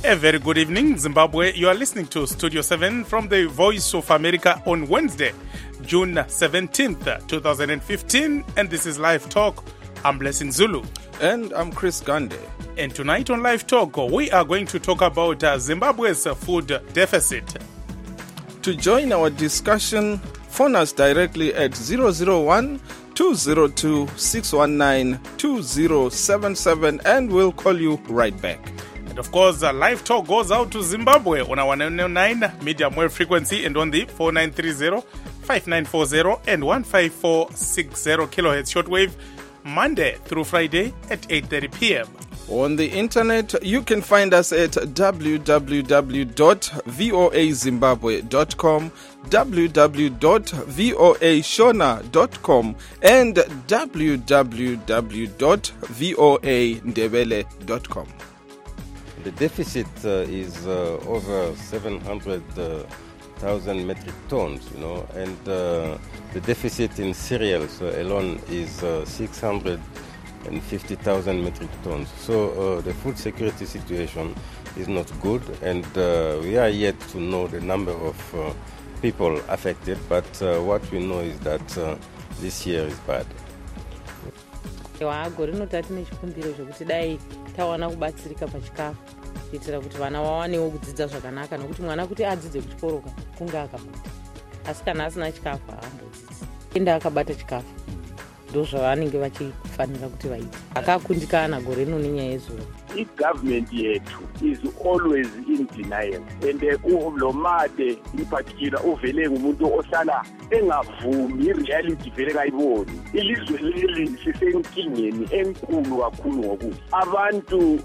A very good evening, Zimbabwe. You are listening to Studio 7 from the Voice of America on Wednesday, June 17th, 2015. And this is Live Talk. I'm Blessing Zulu. And I'm Chris Gande. And tonight on Live Talk, we are going to talk about Zimbabwe's food deficit. To join our discussion, phone us directly at 001-202-619-2077 and we'll call you right back. And of course, Live Talk goes out to Zimbabwe on our 109 medium wave frequency and on the 4930, 5940 and 15460 kilohertz shortwave, Monday through Friday at 8:30 p.m. On the internet, you can find us at www.voazimbabwe.com, www.voashona.com, and www.voandebele.com. The deficit is over 700,000 metric tons, and the deficit in cereals alone is 650,000 metric tons. So the food security situation is not good, and we are yet to know the number of people affected, but what we know is that this year is bad. Tawana kubatsirika pachikafu kuitira kuti vana vawanewo kudzidza zvakanaka nokuti mwana kuti adzidze kuchikoro kunge akabuda asi kana asina chikafu haambodzidzi enda akabata chikafu ndozvavanenge vachifanira kuti vaite akakundikana gore rino nenyaya yezuva. I-government yethu is always in denial and lomade in particular uvele ngumuntu ohlala engavumi i-reality vele kayiboni. Ilizwe leli sisenkingeni enkulu kakhulu ngokudla. Abantu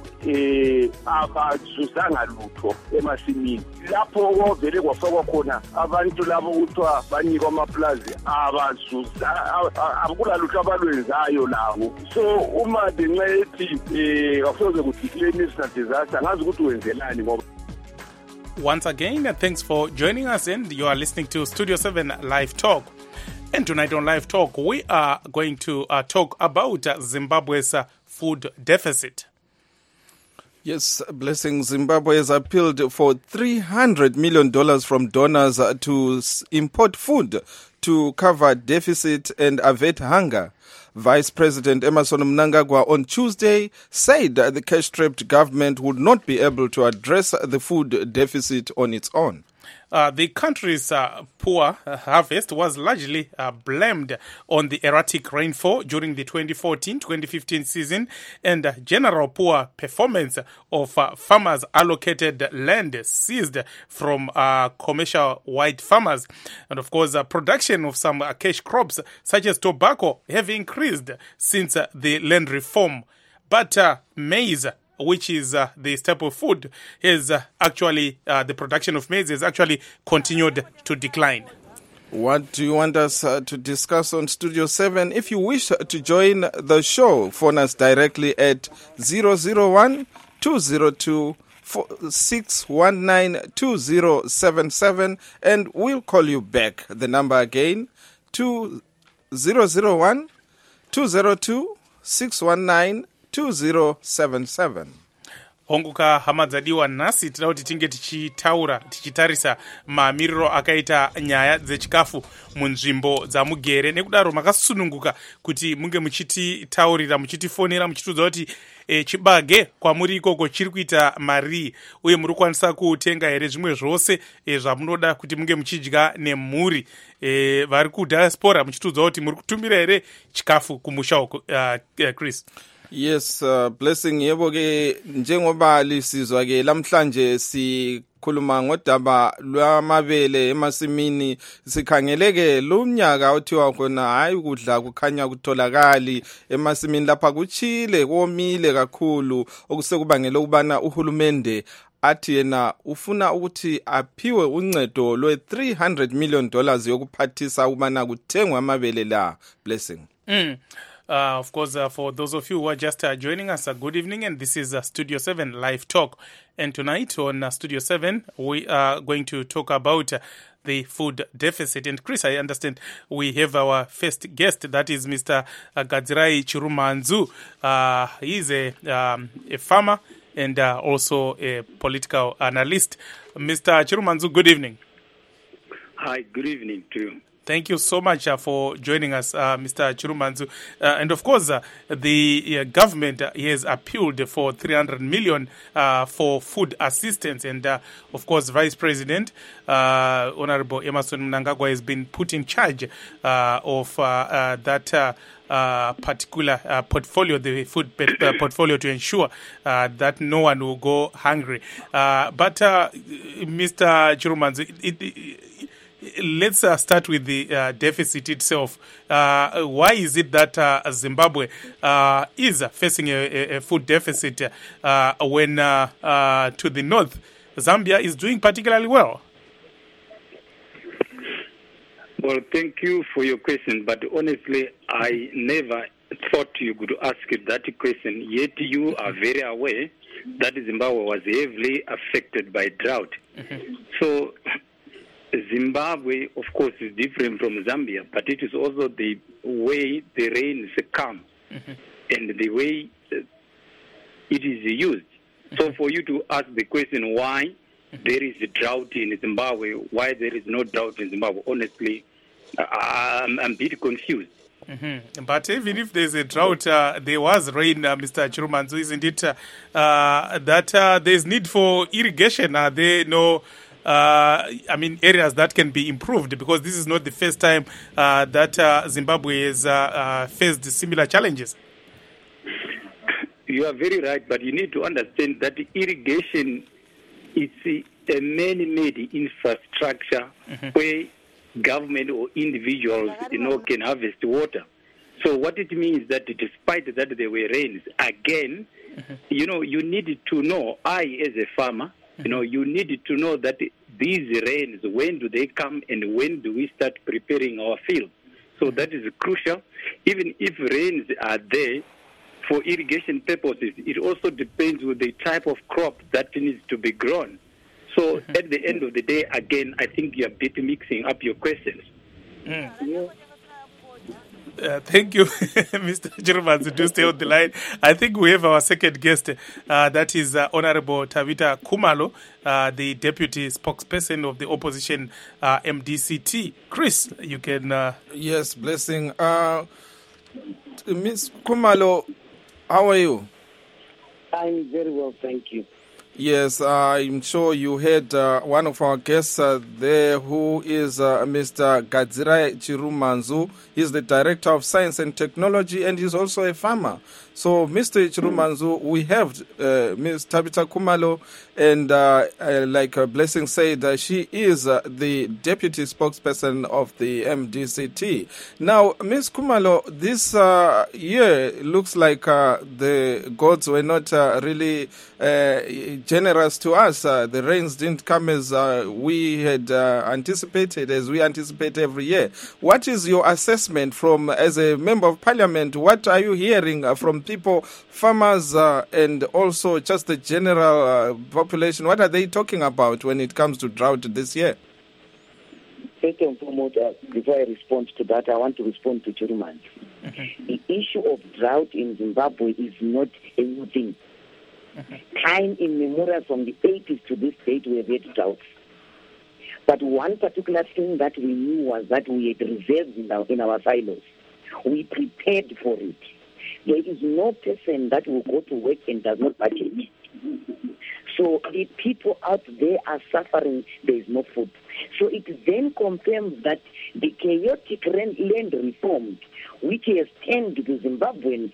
abazuzanga lutho emasimini. Lapho ovele kwafakwa khona abantu labo kuthiwa banikwa amaplazi abazuza akula lutho abalwenzayo lawo. So uma bencethi kafuze ukuthi disaster ngazi ukuthi wenzelani ngoba. Once again, thanks for joining us, and you are listening to Studio 7 Live Talk. And tonight on Live Talk, we are going to talk about Zimbabwe's food deficit. Yes, Blessing. Zimbabwe has appealed for $300 million from donors to import food to cover deficit and avert hunger. Vice President Emmerson Mnangagwa on Tuesday said that the cash-strapped government would not be able to address the food deficit on its own. The country's poor harvest was largely blamed on the erratic rainfall during the 2014-2015 season and general poor performance of farmers' allocated land seized from commercial white farmers. And of course, production of some cash crops such as tobacco have increased since the land reform. But maize, which is the staple food, is actually, the production of maize has actually continued to decline. What do you want us to discuss on Studio 7? If you wish to join the show, phone us directly at 001-202-619-2077 and we'll call you back. The number again, 001-202-619-2077. Honguka hama dzadiwa nhasi tinoda kuti tinge tichitarisa mamiriro akaita nyaya dzechikafu munzvimbo dzamugere, nekudaro makasununguka kuti munge muchititaurira, muchitifonera, muchitiudza kuti chibage kwamuri ikoko chiri kuita mari uye muri kukwanisa kutenga here zvimwe zvose zvamunoda kuti munge muchidya nemhuri. Vari kudiaspora muchitiudza kuti muri kutumira here chikafu kumusha uko, Chris? Yes, Blessing. Yebo ke njengoba lisizwa ke lamhlanje sikhuluma ngodaba lwamabele emasimini, sikhangeleke lumnyaka othiwa khona hayi ukudla kukhanya kutholakali emasimini lapha kuchile komile kakhulu, okusekubangela ukubana uhulumende athi yena ufuna ukuthi aphiwe uncedo lwe$300 million yokuphathisa ukubana kuthengwe amabele la. Blessing. Of course, for those of you who are just joining us, good evening, and this is Studio 7 Live Talk. And tonight on Studio 7, we are going to talk about the food deficit. And Chris, I understand we have our first guest, that is Mr. Gadzirai Chirumanzu. He's a farmer and also a political analyst. Mr. Chirumanzu, good evening. Hi, good evening to you. Thank you so much for joining us, Mr. Chirumanzu. And of course, the government has appealed for 300 million for food assistance. And of course, Vice President, Honorable Emmerson Mnangagwa, has been put in charge of that particular portfolio, the food portfolio, to ensure that no one will go hungry. But Mr. Chirumanzu, let's start with the deficit itself. Why is it that Zimbabwe is facing a food deficit when to the north, Zambia is doing particularly well? Well, thank you for your question, but honestly, I never thought you could ask that question, yet you are very aware that Zimbabwe was heavily affected by drought. Mm-hmm. So Zimbabwe, of course, is different from Zambia, but it is also the way the rains come mm-hmm. and the way it is used. Mm-hmm. So for you to ask the question why mm-hmm. there is a drought in Zimbabwe, why there is no drought in Zimbabwe, honestly, I'm a bit confused. Mm-hmm. But even if there's a drought, there was rain, Mr. Chirumanzu, isn't it? That there's need for irrigation. Are there no areas that can be improved, because this is not the first time that Zimbabwe has faced similar challenges. You are very right, but you need to understand that irrigation is a man-made infrastructure mm-hmm. where government or individuals, can harvest water. So what it means that despite that there were rains, again, mm-hmm. You need to know, I as a farmer, mm-hmm. You need to know that these rains, when do they come and when do we start preparing our field? So that is crucial. Even if rains are there for irrigation purposes, it also depends on the type of crop that needs to be grown. So mm-hmm. at the end of the day, again, I think you're a bit mixing up your questions. Mm. Yeah. Thank you, Mr. Chirumanzu. Do stay on the line. I think we have our second guest. That is Honorable Tabita Khumalo, the deputy spokesperson of the opposition MDCT. Chris, you can... Yes, blessing. Ms. Khumalo, how are you? I'm very well, thank you. Yes, I'm sure you heard one of our guests there, who is Mr. Gadzira Chirumanzu. He's the Director of Science and Technology, and he's also a farmer. So, Mr. Chirumanzu, we have Ms. Tabita Khumalo, and like Blessing said, she is the deputy spokesperson of the MDCT. Now, Ms. Khumalo, this year looks like the gods were not really generous to us. The rains didn't come as we had anticipated, as we anticipate every year. What is your assessment from, as a member of parliament, what are you hearing from people, farmers, and also just the general population? What are they talking about when it comes to drought this year? First and foremost, before I respond to that, I want to respond to Chirumanzu. Mm-hmm. The issue of drought in Zimbabwe is not a new thing. Mm-hmm. Time immemorial, from the 80s to this date, we have had droughts. But one particular thing that we knew was that we had reserves in our silos. We prepared for it. There is no person that will go to work and does not budget. So the people out there are suffering. There is no food. So it then confirms that the chaotic land reform, which has turned the Zimbabwe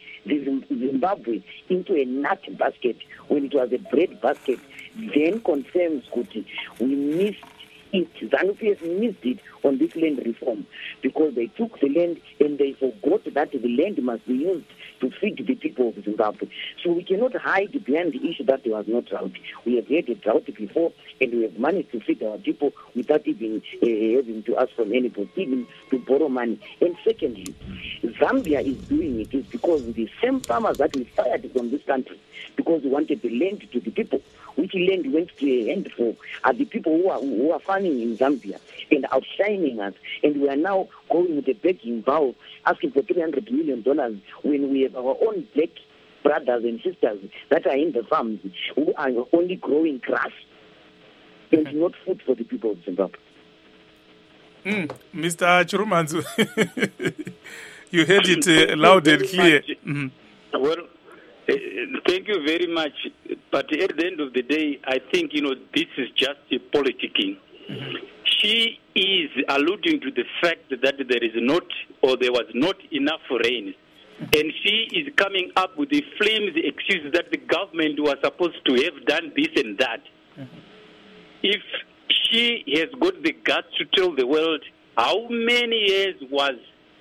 into a nut basket when it was a bread basket, then confirms that we missed it. ZANU-PF has missed it on this land reform, because they took the land and they forgot that the land must be used to feed the people of Zimbabwe. So we cannot hide behind the issue that there was no drought. We have had a drought before, and we have managed to feed our people without even having to ask from anybody, even to borrow money. And secondly, Zambia is doing it is because the same farmers that we fired from this country, because we wanted the land to the people, which land went to a handful, are the people who are farming in Zambia and outshining us. And we are now going with a begging vow, asking for $300 million when we have our own black brothers and sisters that are in the farms who are only growing grass and not food for the people of Zimbabwe. Mr. Chirumanzu, you heard it loud and clear. Well, thank you very much. But at the end of the day, I think, this is just a politicking. She is alluding to the fact that there was not enough rain. And she is coming up with the flimsy excuse that the government was supposed to have done this and that. If she has got the guts to tell the world how many years was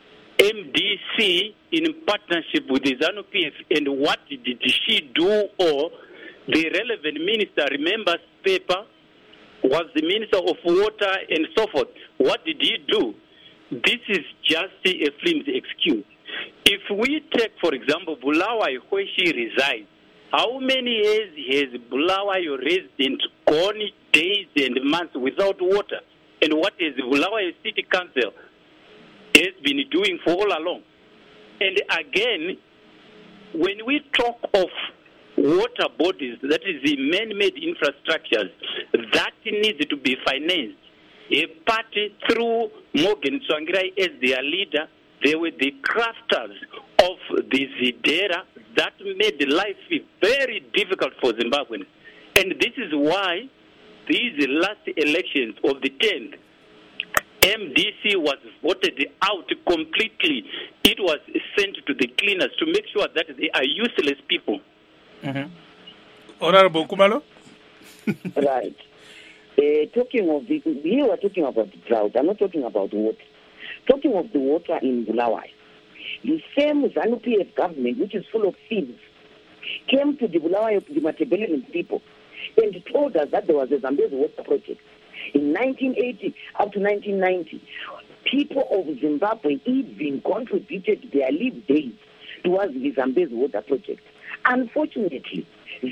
MDC in partnership with the ZANU-PF and what did she do, or the relevant minister, remembers paper, was the Minister of Water and so forth. What did he do? This is just a flimsy excuse. If we take, for example, Bulawayo, where she resides, how many years has Bulawayo resident gone days and months without water? And what is the Bulawayo City Council has been doing for all along? And again, when we talk of water bodies, that is the man-made infrastructures, that needs to be financed. A party through Morgan Tsvangirai as their leader, they were the crafters of the Zidera that made life very difficult for Zimbabweans. And this is why these last elections of the 10th, MDC was voted out completely. It was sent to the cleaners to make sure that they are useless people. Honorable Kumalo? Right. Talking of we were talking about the drought. I'm not talking about water. Talking of the water in Bulawayo, the same ZANU-PF government, which is full of thieves, came to the Bulawayo, the Matabeleland people, and told us that there was a Zambezi water project. In 1980 up to 1990, people of Zimbabwe even contributed their leave days towards the Zambezi water project. Unfortunately,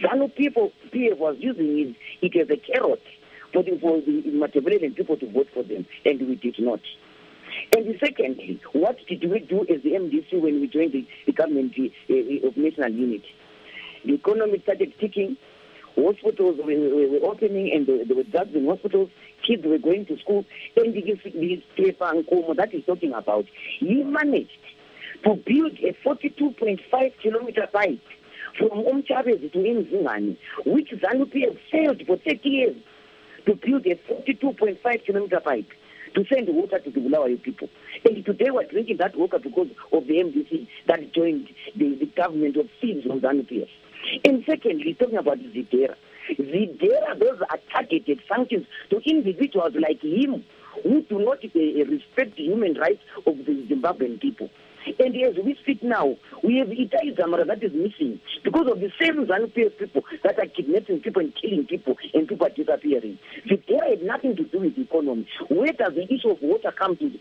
ZANU-PF was using it as a carrot for the Matabeleland people to vote for them, and we did not. And secondly, what did we do as the MDC when we joined the government of national unity? The economy started ticking, hospitals were opening, and there were drugs in hospitals, kids were going to school, and this paper and Nkomo that he's talking about, he managed to build a 42.5 kilometer pipe from Umchabezi to Mzingani, which ZANU-PF failed for 30 years to build a 42.5 kilometer pipe to send water to the Bulawayo people. And today we're drinking that water because of the MDC that joined the government of thieves from ZANU-PF. And secondly, talking about Zidera, those are targeted sanctions to individuals like him who do not respect the human rights of the Zimbabwean people. And as we speak now, we have Itai Zamara that is missing because of the same ZANU-PF people that are kidnapping people and killing people, and people are disappearing. Zidera had nothing to do with the economy. Where does the issue of water come with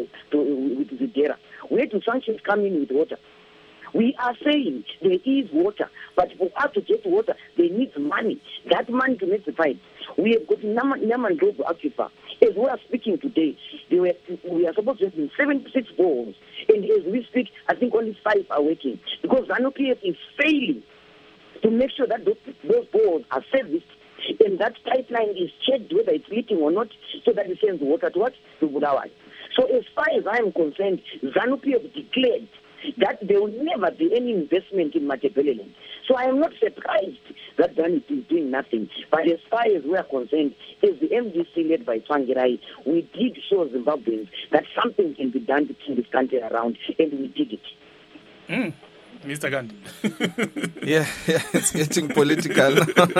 Zidera? Where do sanctions come in with water? We are saying there is water, but for us to get water, they need money. That money to make the pipe. We have got Namandrobo Aquifer. As we are speaking today, we are supposed to have 76 boreholes, and as we speak, I think only 5 are working because ZANU-PF is failing to make sure that those boreholes are serviced and that pipeline is checked whether it's leaking or not, so that it sends water to what? To Bulawayo. So as far as I am concerned, ZANU-PF declared that there will never be any investment in Matabeleland. So I am not surprised that ZANU is doing nothing. But as far as we are concerned, as the MDC led by Tsvangirai, we did show Zimbabweans that something can be done to turn this country around, and we did it. Mr. Gandhi. yeah, it's getting political.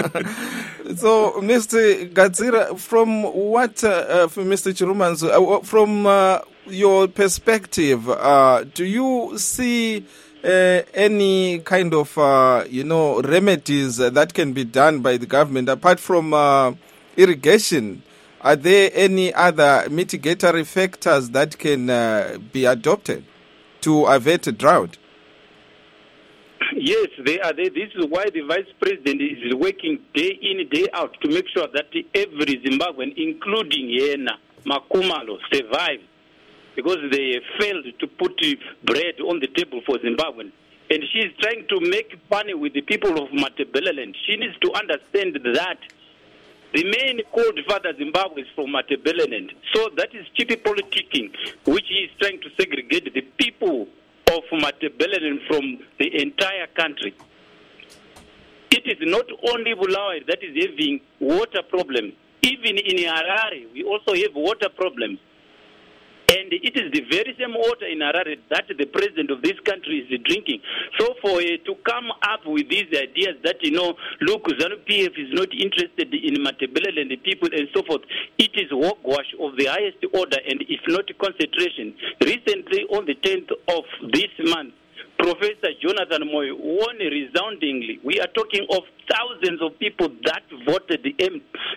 So, Mr. Gadzira, from what, from Mr. Chirumanzu, from your perspective, do you see any kind of, remedies that can be done by the government apart from irrigation? Are there any other mitigatory factors that can be adopted to avert a drought? Yes, they are there. This is why the Vice President is working day in, day out to make sure that every Zimbabwean, including Yena, Makumalo, survives, because they failed to put bread on the table for Zimbabweans. and she is trying to make money with the people of Matabeleland. She needs to understand that the main cold father Zimbabwe is from Matabeleland. So that is cheap politicking, which he is trying to segregate the people of Matabeleland from the entire country. It is not only Bulawayo that is having water problems. Even in Harare, we also have water problems. And it is the very same water in Harare that the president of this country is drinking. So for to come up with these ideas that, look, ZANU-PF is not interested in Matabeleland and the people and so forth, it is hogwash of the highest order, and it's not concentration. Recently, on the 10th of this month, Professor Jonathan Moy won resoundingly. We are talking of thousands of people that voted the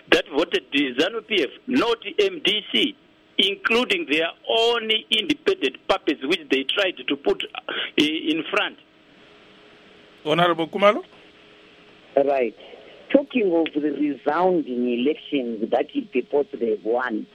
ZANU-PF, not MDC, including their own independent puppets which they tried to put in front. Honorable Kumalo? Right. Talking of the resounding elections that he purports they have won,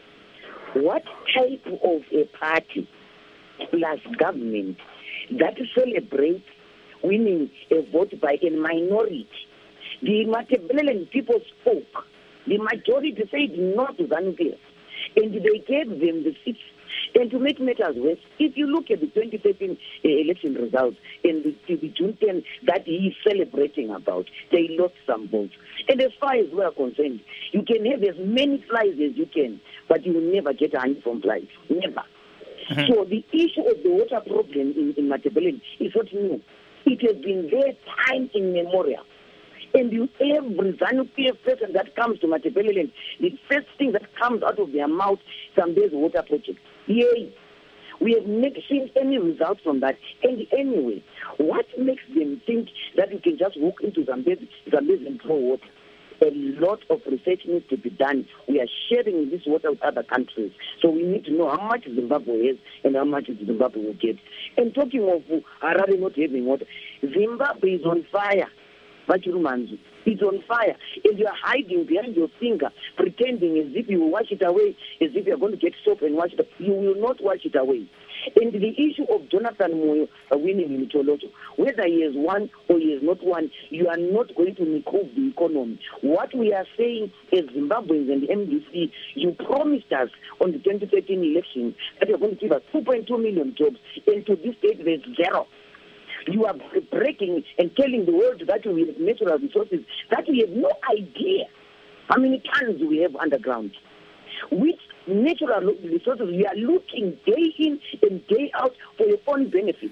what type of a party plus government that celebrates winning a vote by a minority? The Matabeleland people spoke. The majority said no to ZANU-PF. And they gave them the seats. And to make matters worse, if you look at the 2013 election results and the June 10 that he is celebrating about, they lost some votes. And as far as we are concerned, you can have as many flies as you can, but you will never get a hand from flies. Never. Mm-hmm. So the issue of the water problem in Matabeleland is not new. It has been there time immemorial. And every ZANU-PF person that comes to Matabeleland, the first thing that comes out of their mouth is Zambezi's water project. Yay! We have not seen any results from that. And anyway, what makes them think that you can just walk into Zambezi and draw water? A lot of research needs to be done. We are sharing this water with other countries. So we need to know how much Zimbabwe has and how much Zimbabwe will get. And talking of Harare not having water, Zimbabwe is on fire. Vachirumanzu, it's on fire, and you are hiding behind your finger, pretending as if you will wash it away, as if you are going to get soap and wash it away. You will not wash it away. And the issue of Jonathan Moyo winning in Choloto, whether he has won or he has not won, you are not going to improve the economy. What we are saying as Zimbabweans and the MDC, you promised us on the 2013 election that you are going to give us 2.2 million jobs, and to this date there's zero. You are breaking and telling the world that we have natural resources, that we have no idea how many tons we have underground. With natural resources, we are looking day in and day out for your own benefit.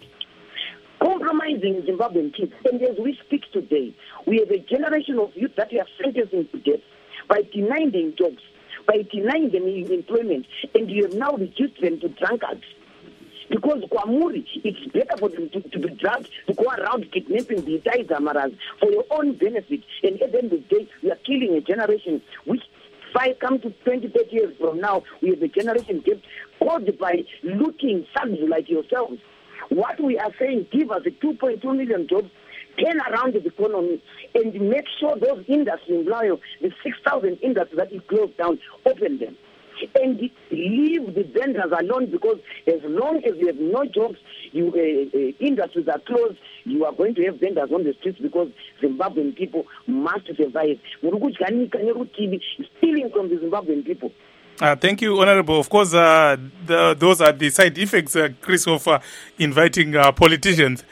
Compromising Zimbabwean kids. And as we speak today, we have a generation of youth that we are sentencing to death by denying them jobs, by denying them employment, and you have now reduced them to drunkards. Because Kwamuri, it's better for them to be drugged, to go around kidnapping the entire Zamaras for your own benefit. And at the end of the day, we are killing a generation which, come to 20, 30 years from now, we have a generation caused by looking thugs like yourselves. What we are saying, give us the 2.2 million jobs, turn around the economy, and make sure those industries in Blayo, the 6,000 industries that you closed down, open them. And leave the vendors alone, because as long as you have no jobs, industries are closed, you are going to have vendors on the streets, because Zimbabwean people must survive. Stealing from the Zimbabwean people. Thank you, Honorable. Of course, those are the side effects, Chris, of inviting politicians.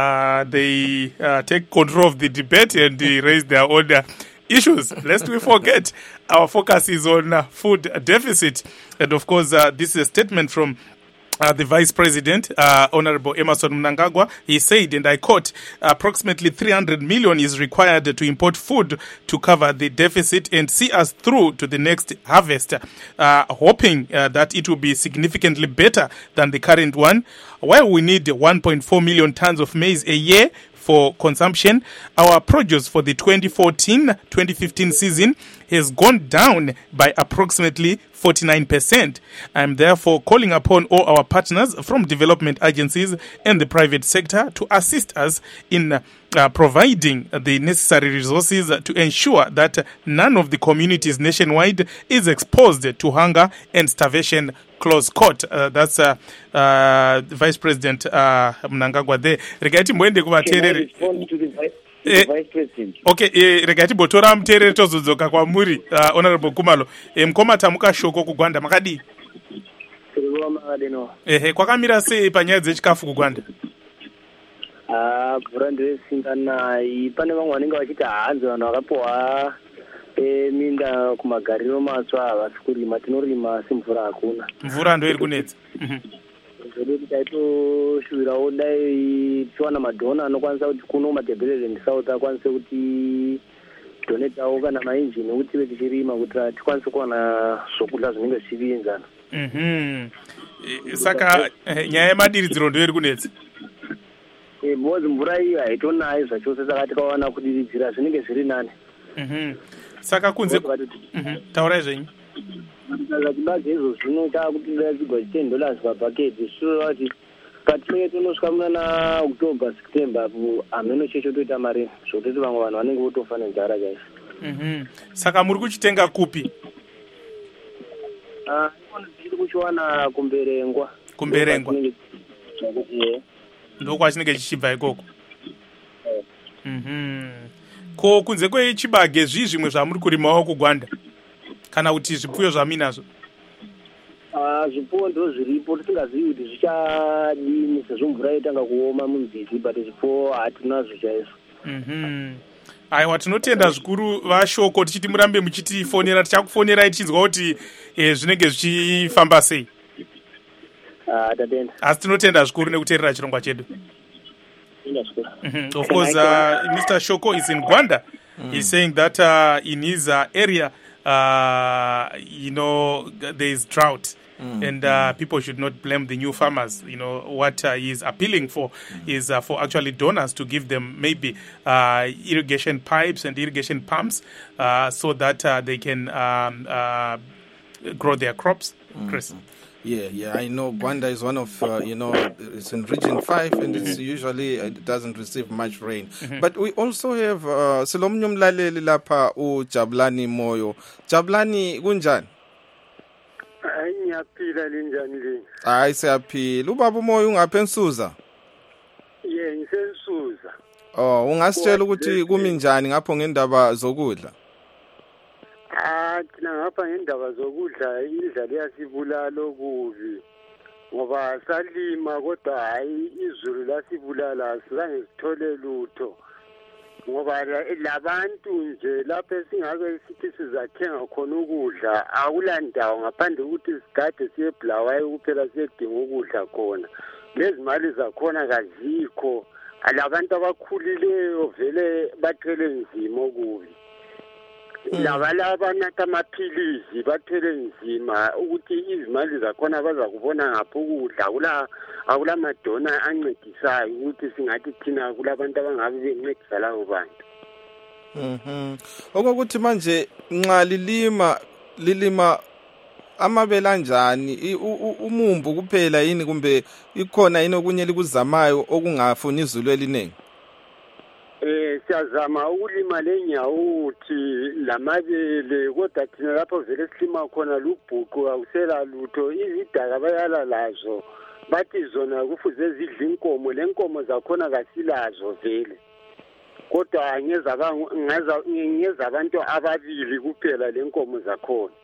They take control of the debate and they raise their own issues. Lest we forget, our focus is on food deficit. And of course, this is a statement from the Vice President, Honorable Emmerson Mnangagwa. He said, and I quote, approximately 300 million is required to import food to cover the deficit and see us through to the next harvest, hoping that it will be significantly better than the current one. While we need 1.4 million tons of maize a year for consumption, our produce for the 2014-2015 season has gone down by approximately 49%. I'm therefore calling upon all our partners from development agencies and the private sector to assist us in providing the necessary resources to ensure that none of the communities nationwide is exposed to hunger and starvation. Close quote. That's Vice President Mnangagwa there. Regaiti mwende kuvaterere. Vice President. Okay, regaiti botora muterere tozodzoka kwamuri Honorable Kumalo. Mkomata mukashoko kugwanda makadi. Kwakamira sei panyaya dzechikafu kugwanda? Mvura ndoisinganayi. Pane vamwe vanenge vachiti hanzi vanhu vakapuwa minda kumagariro matsva havasi kurima, tinorima asi mvura hakuna. Mvura ndo iri kunetsa. Zvode kuti taitoshuvirawo dai tichiwana madhona anokwanisa kuti kuno madebheleland south akwanise kuti donetawo kana mainjini kuti tive tichirima kuti tikwanise kuwana zvokudya zvinenge zvichivinzana. Saka nyaya yemadiridziro ndo iri kunetsa. Because mvura iyi haitonayi zvachose, saka tikawana kudiridzira zvinenge zviri nani. Saka kunze taurai zvenyu. Saka chibage izvo zvino taakutidira chigwa $10 pabhaketi zvichireva kuti patinenge tonosvika munana October September apo hameno checho toita mari zvokutoti vamwe vanhu vanenge votofa nenzara chaizvo. Saka muri kuchitenga kupi? Tiri kuchiwana kumberengwa. Kumberengwa ndo kwachinenge chichibva ikoko. Ko kunze kwechibage zvimwe zvamuri kurimawo kugwanda kana kuti zvipfuyo zvaminazvo? Zvipfuyo ndo zviripo, tisingazivi kuti zvichadini sezvo mvura itanga kuoma munzizi, but zvipfuyo hatinazvo chaizvo. Aiwa, tinotenda zvikuru vashoko, tichiti murambe muchitifonera, tichakufonerai tichinzwa kuti zvinenge zvichifamba sei. Tatenda. Asi tinotenda zvikuru nekuteerera chirongwa chedu. Of course, Mr. Shoko is in Gwanda. He's saying that in his area, there is drought. And people should not blame the new farmers. What he is appealing for is for actually donors to give them maybe irrigation pipes and irrigation pumps so that they can grow their crops. Chris? Yeah, I know Gwanda is one of, it's in Region 5 and it's usually, it doesn't receive much rain. But we also have Silomnyo Mlaleli lapha uJabulani Moyo. Jabulani kunjani? Ngiyaphila linjani le? Hayi siyaphila. Ubaba uMoyo ungapha eNsuza? Ngisensuza. Ungasitshela ukuthi kumi njani ngapho ngendaba zokudla? Thina ngapha ngendaba zokudla indlala iyasibulala okubi. Ngoba salima kodwa hayi izulu lasibulala sizange sithole lutho. Ngoba labantu nje lapho singabe sithi sizathenga khona ukudla akulandawo ngaphandle ukuthi sigade siye eBulawayo kuphela siyedinga ukudla khona. Lezi mali zakhona kazikho. Alabantu abakhulileyo vele bathele nzima okubi. Labalaba abanatha amaphilisi bathele nzima ukuthi izimali zakhona baza kubona ngapha ukudla akula madona ancedisayo ukuthi singathi thina kulabantu abangabe bencedisa labo bantu. Okokuthi manje nxa lilima amabele anjani, umumbu kuphela yini kumbe ikhona yini okunye likuzamayo okungafuni izulu eliningi? Siyazama ukulima lenyawuthi lamabele kodwa thina lapho vele silima khona lubhuqu akusela lutho. Izidaka bayala lazo bathi zona kufuze zidle inkomo, lenkomo zakhona kasilazo vele. Kodwa ngeza abantu ababili kuphela lenkomo zakhona.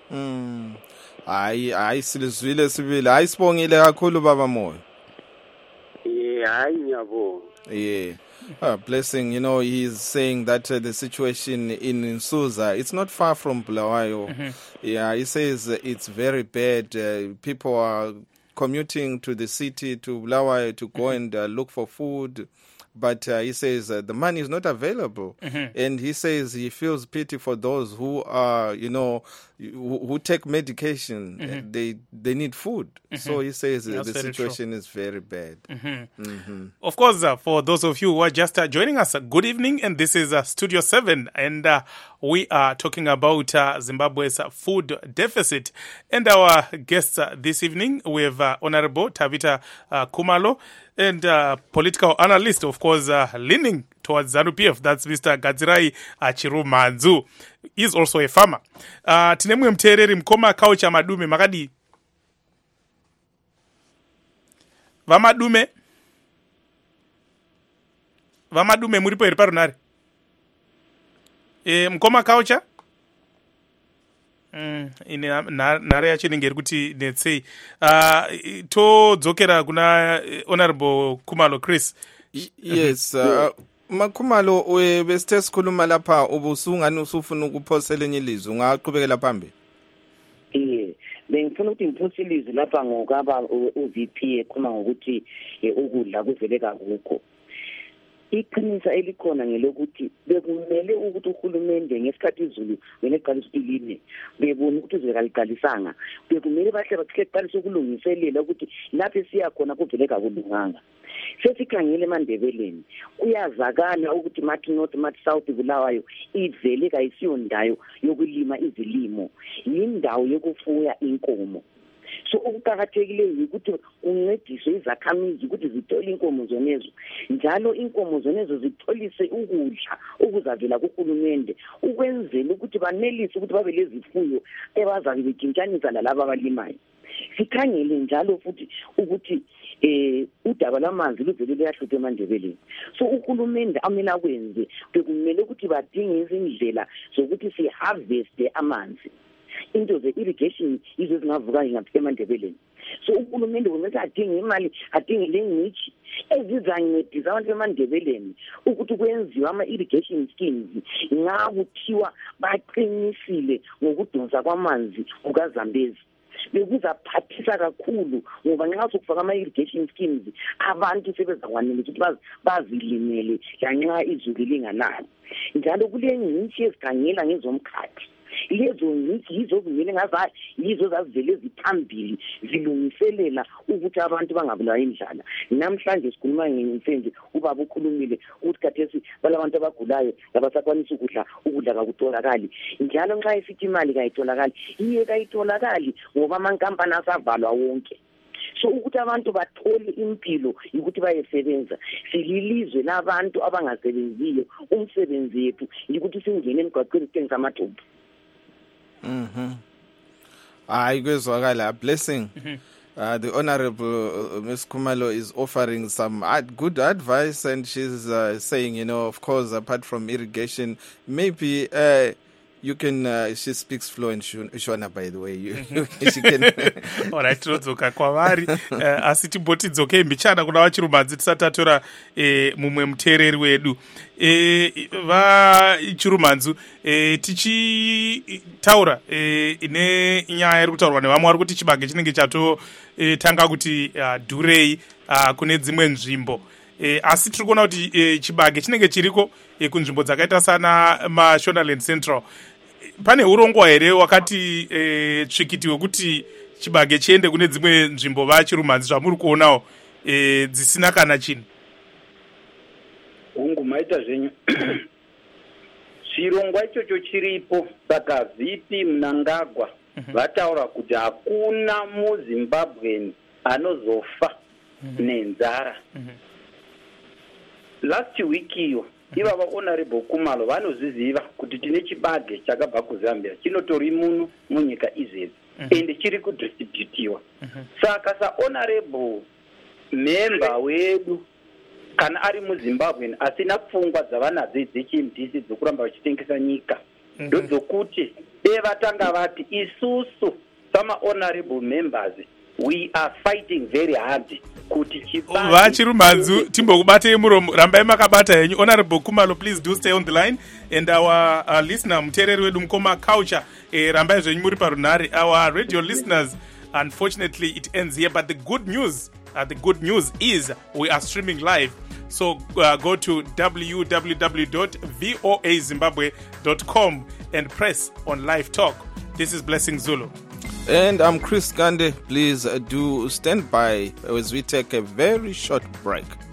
Hayi silizwile sibili. Hayi sibongile kakhulu baba Moyo. Hayi ngiyabonga. Yeah. Blessing, he's saying that the situation in Nsuza, it's not far from Bulawayo. Yeah, he says it's very bad. People are commuting to the city, to Bulawayo, to go and look for food. But he says the money is not available. And he says he feels pity for those who are, who take medication. They need food. So he says the situation is very bad. Of course, for those of you who are just joining us, good evening. And this is Studio 7. And we are talking about Zimbabwe's food deficit. And our guests this evening, we have Honorable Tabitha Khumalo and political analyst, of course, leaning towards ZANU-PF. That's Mr. Gadzirai Chirumanzu. He's also a farmer. Tinemwe mtereri mkoma kaucha madume makadi. Vamadume muripo iri parunare. Mkoma kaucha? Ine nare yacho inenge iri kuti netsei. Todzokera kuna Honorable Khumalo Chris. Yes, Makhumalo besithe sikhuluma lapha ubusungani usufuna ukuphosela enye ilizwi ungaqhubekela phambili. Bengifuna ukuthi ngiphose ilizwi lapha ngokaba uVP ekhuluma ngokuthi ukudla kuveleka kukho. Iqiniso elikhona ngelokuthi bekumele ukuthi uhulumende ngesikhathi izulu weleqalisa iline bebona ukuthi izwekaliqalisanga bekumele bahle baqalisa ukulungiselela ukuthi lapho siya khona kuveleka kulunganga. Sesikhangele eMandebeleni kuyazakala ukuthi mathi north mathi south Bulawayo ivele kayisiyondayo yokulima izilimo yindawo yokufuya inkomo. So ukuqhakathekileyo ukuthi uncediswe izakhamizi ukuthi zithole inkomo zonezo njalo inkomo zonezo zitholise ukudla ukuzavela kuhulumende ukwenzela ukuthi banelise ukuthi babe lezifuyo ebazabe bekintshanisa lalabo abalimayo. Sikhangele njalo futhi ukuthi udaba lamanzi luvele luyahlupha eMandebeleni. So uhulumende amele akwenze bekumele ukuthi badinge izindlela zokuthi si harvest amanzi. Into ze-irrigation izo zingavuka ngapha eMandebeleni. So uhulumende kumele adinge imali adinge lengcitshi ezizancedisa abantu eMandebeleni ukuthi kwenziwe ama-irrigation schemes nxa kuthiwa baqinisile ngokudonsa kwamanzi kukaZambezi. Bekuzaphathisa kakhulu ngoba nxa sokufaka ama-irrigation schemes abantu sebezakwanele ukuthi bazilimele lanxa izulu linganalo. Njalo kule ngcitshi ezikhangela ngezomkhathi. Lezo ngcitshi yizo kumele ngazazi yizo zazivele ziphambili zilungiselela ukuthi abantu bangabulawa indlala. Namhlanje sikhuluma ngemfenje ubaba ukhulumile ukuthi khathesi balabantu abagulayo abasakwanisa ukudla kakutholakali. Njalo nxa isithi imali kayitholakali iye kayitholakali ngoba amankampani asavalwa wonke. So ukuthi abantu bathole impilo ukuthi bayesebenza. Sililizwe labantu abangasebenziyo umsebenzi yethu ukuthi singene emgwaqweni sithengisa amathupha. I kwezwakala blessing. The Honorable Ms. Khumalo is offering some good advice, and she's saying, of course, apart from irrigation, maybe you can. She speaks fluent Shona, by the way. She can. All right, todzoka kwavari asi tibotidzoke mbichana kuna vachirumadzi tisatatora mumwe muteereri wedu vachirumadzi tichitaura ine nyaya iri kutaurwa nevamwe vari kuti chibage chinenge chatotanga kuti dhurei kune dzimwe nzvimbo. Asi tiri kuona kuti chibage chinenge chiriko kunzvimbo dzakaita sana maShonaland Central. Pane urongwa here wakati tsvikiti wekuti chibage chiende kune dzimwe nzvimbo vachirumadzi zvamuri kuonawo dzisina kana chinhu? Hongu maita zvenyu chirongwa ichocho chiripo. Saka VP Mnangagwa vataura kuti hakuna muZimbabwean anozofa nenzara. Last week iyo ivava Honorable Khumalo vanozviziva kuti tine chibage chakabva kuZambia chinotori muno munyika izezi ende chiri kudistributiwa. Saka Honorable member wedu kana ari muZimbabwe asina pfungwa dzavanadzo dzechimdisi dzokuramba vachitengesa nyika ndodzokuti vatanga vati isusu sama honorable members we are fighting very hard kuti chibage vachirumadzu timbokubatei muromo rambai makabata henyu. Honorable Khumalo, please do stay on the line, and our listener muteereri wedu mukoma culture rambai zvenyu muri parunhare. Our radio listeners, unfortunately it ends here, but the good news is we are streaming live. So go to www.voazimbabwe.com and press on live talk. This is Blessing Zulu. And I'm Chris Gande. Please do stand by as we take a very short break.